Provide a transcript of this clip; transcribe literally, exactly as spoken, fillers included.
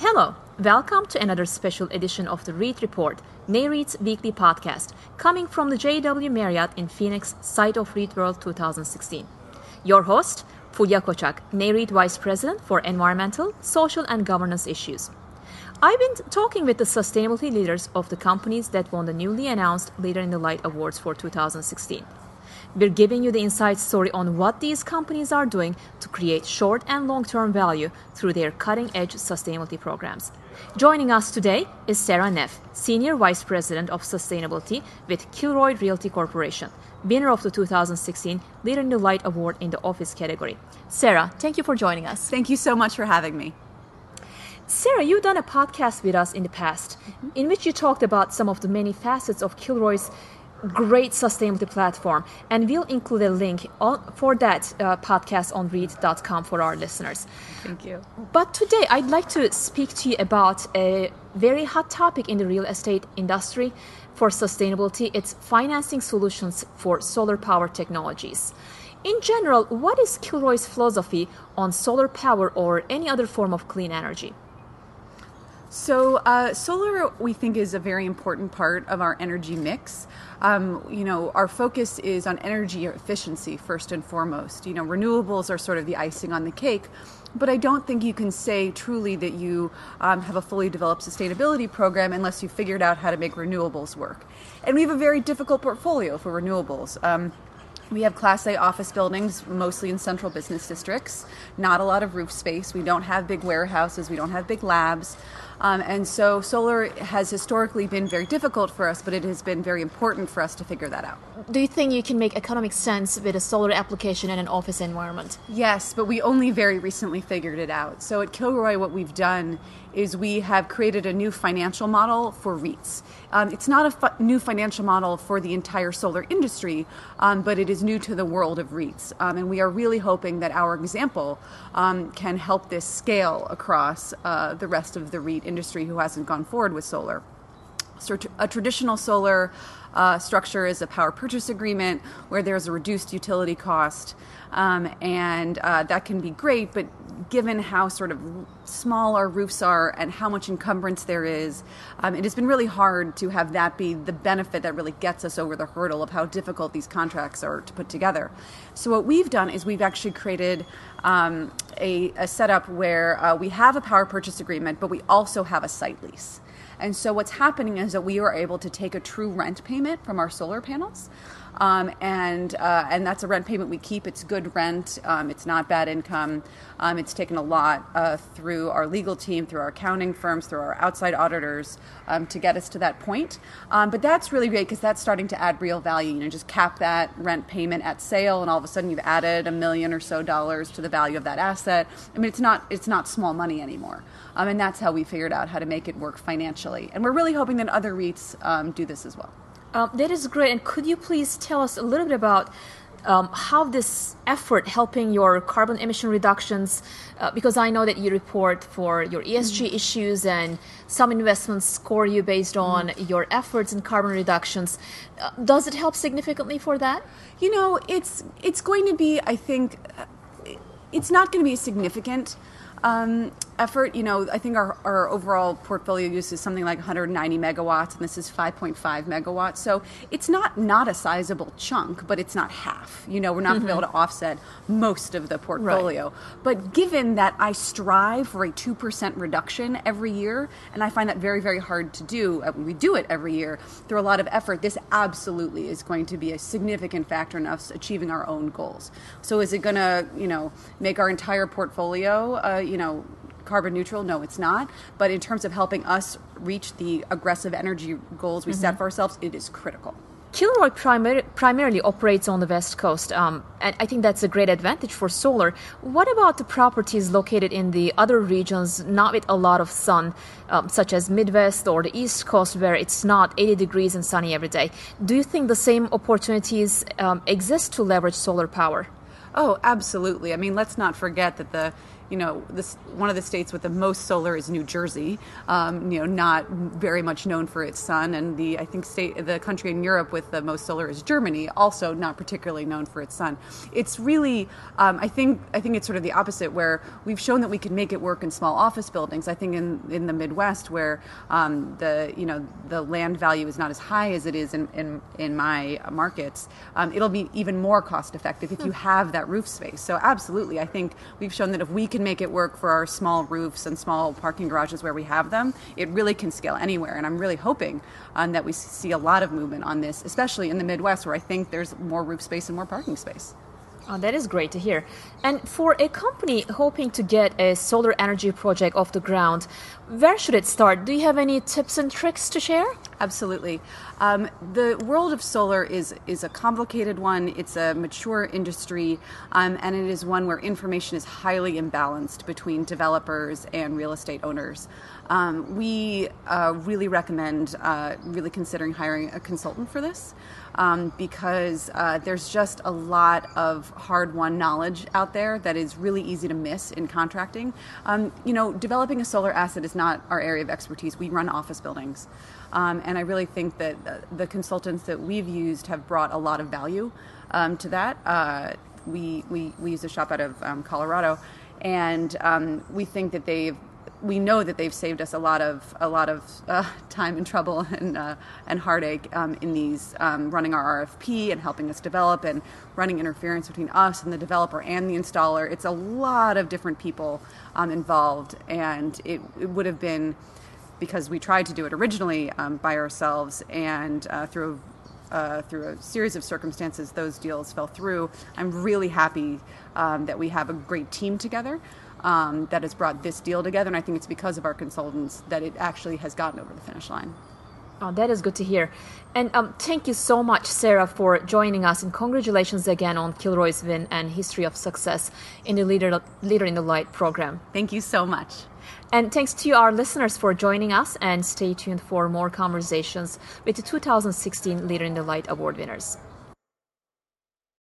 Hello, welcome to another special edition of the REIT Report, Nareit's weekly podcast, coming from the J W Marriott in Phoenix, site of REIT World twenty sixteen. Your host, Fulya Koçak, Nareit Vice President for Environmental, Social and Governance Issues. I've been talking with the sustainability leaders of the companies that won the newly announced Leader in the Light Awards for two thousand sixteen. We're giving you the inside story on what these companies are doing to create short and long-term value through their cutting-edge sustainability programs. Joining us today is Sarah Neff, Senior Vice President of Sustainability with Kilroy Realty Corporation, winner of the two thousand sixteen Leader in the Light Award in the office category. Sarah, thank you for joining us. Thank you so much for having me. Sarah, you've done a podcast with us in the past, mm-hmm. in which you talked about some of the many facets of Kilroy's great sustainability platform, and we'll include a link on, for that uh, podcast on read dot com for our listeners. Thank you. But today I'd like to speak to you about a very hot topic in the real estate industry for sustainability. It's financing solutions for solar power technologies. In general, what is Kilroy's philosophy on solar power or any other form of clean energy? So uh, solar, we think, is a very important part of our energy mix. Um, you know, our focus is on energy efficiency first and foremost. You know, renewables are sort of the icing on the cake, but I don't think you can say truly that you um, have a fully developed sustainability program unless you've figured out how to make renewables work. And we have a very difficult portfolio for renewables. Um, We have Class A office buildings, mostly in central business districts, not a lot of roof space. We don't have big warehouses. We don't have big labs. Um, and so solar has historically been very difficult for us, but it has been very important for us to figure that out. Do you think you can make economic sense with a solar application in an office environment? Yes, but we only very recently figured it out. So at Kilroy, what we've done is we have created a new financial model for REITs. Um, it's not a fu- new financial model for the entire solar industry, um, but it is new to the world of REITs. Um, and we are really hoping that our example um, can help this scale across uh, the rest of the REIT industry who hasn't gone forward with solar. So a traditional solar uh, structure is a power purchase agreement where there's a reduced utility cost, um, and uh, that can be great, but given how sort of small our roofs are and how much encumbrance there is, um, it has been really hard to have that be the benefit that really gets us over the hurdle of how difficult these contracts are to put together. So what we've done is we've actually created um, a, a setup where uh, we have a power purchase agreement, but we also have a site lease. And so what's happening is that we are able to take a true rent payment from our solar panels. Um, and uh, and that's a rent payment we keep. It's good rent. Um, it's not bad income. Um, it's taken a lot uh, through our legal team, through our accounting firms, through our outside auditors um, to get us to that point. Um, but that's really great because that's starting to add real value. You know, just cap that rent payment at sale, and all of a sudden you've added a million or so dollars to the value of that asset. I mean, it's not it's not small money anymore. Um, and that's how we figured out how to make it work financially. And we're really hoping that other REITs um, do this as well. Um, that is great. And could you please tell us a little bit about um, how this effort helping your carbon emission reductions, uh, because I know that you report for your E S G mm-hmm. issues and some investments score you based on mm-hmm. your efforts in carbon reductions. Uh, does it help significantly for that? You know, it's it's going to be, I think, it's not going to be a significant Um, effort. You know, I think our, our overall portfolio use is something like one hundred ninety megawatts, and this is five point five megawatts. So it's not not a sizable chunk, but it's not half. You know, we're not mm-hmm. going to be able to offset most of the portfolio. Right. But given that I strive for a two percent reduction every year, and I find that very, very hard to do, uh, we do it every year through a lot of effort, this absolutely is going to be a significant factor in us achieving our own goals. So is it going to, you know, make our entire portfolio, uh, you know, carbon neutral? No, it's not. But in terms of helping us reach the aggressive energy goals we mm-hmm. set for ourselves, it is critical. Kilroy primar- primarily operates on the West Coast, um, and I think that's a great advantage for solar. What about the properties located in the other regions, not with a lot of sun, um, such as Midwest or the East Coast, where it's not eighty degrees and sunny every day? Do you think the same opportunities um, exist to leverage solar power? Oh, absolutely. I mean, let's not forget that the you know, this, one of the states with the most solar is New Jersey, um, you know, not very much known for its sun. And the, I think, state, the country in Europe with the most solar is Germany, also not particularly known for its sun. It's really, um, I think, I think it's sort of the opposite, where we've shown that we can make it work in small office buildings. I think in, in the Midwest, where um, the, you know, the land value is not as high as it is in, in, in my markets, um, it'll be even more cost effective if you have that roof space. So absolutely, I think we've shown that if we can make it work for our small roofs and small parking garages where we have them, it really can scale anywhere. And I'm really hoping um, that we see a lot of movement on this, especially in the Midwest, where I think there's more roof space and more parking space. Oh, that is great to hear. And for a company hoping to get a solar energy project off the ground, where should it start? Do you have any tips and tricks to share? Absolutely. Um, the world of solar is is a complicated one. It's a mature industry, um, and it is one where information is highly imbalanced between developers and real estate owners. Um, we uh, really recommend uh, really considering hiring a consultant for this, um, because uh, there's just a lot of hard-won knowledge out there that is really easy to miss in contracting. Um, you know, developing a solar asset is not our area of expertise. We run office buildings. Um, and I really think that the consultants that we've used have brought a lot of value um, to that. Uh, we, we, we use a shop out of um, Colorado, and um, we think that they've we know that they've saved us a lot of a lot of uh, time and trouble and uh, and heartache um, in these um, running our R F P and helping us develop, and running interference between us and the developer and the installer. It's a lot of different people um, involved, and it, it would have been, because we tried to do it originally um, by ourselves, and uh, through uh, through a series of circumstances, those deals fell through. I'm really happy um, that we have a great team together um, that has brought this deal together, and I think it's because of our consultants that it actually has gotten over the finish line. Oh, that is good to hear. And um, thank you so much, Sarah, for joining us, and congratulations again on Kilroy's win and history of success in the Leader, Leader in the Light program. Thank you so much. And thanks to our listeners for joining us, and stay tuned for more conversations with the two thousand sixteen Leader in the Light Award winners.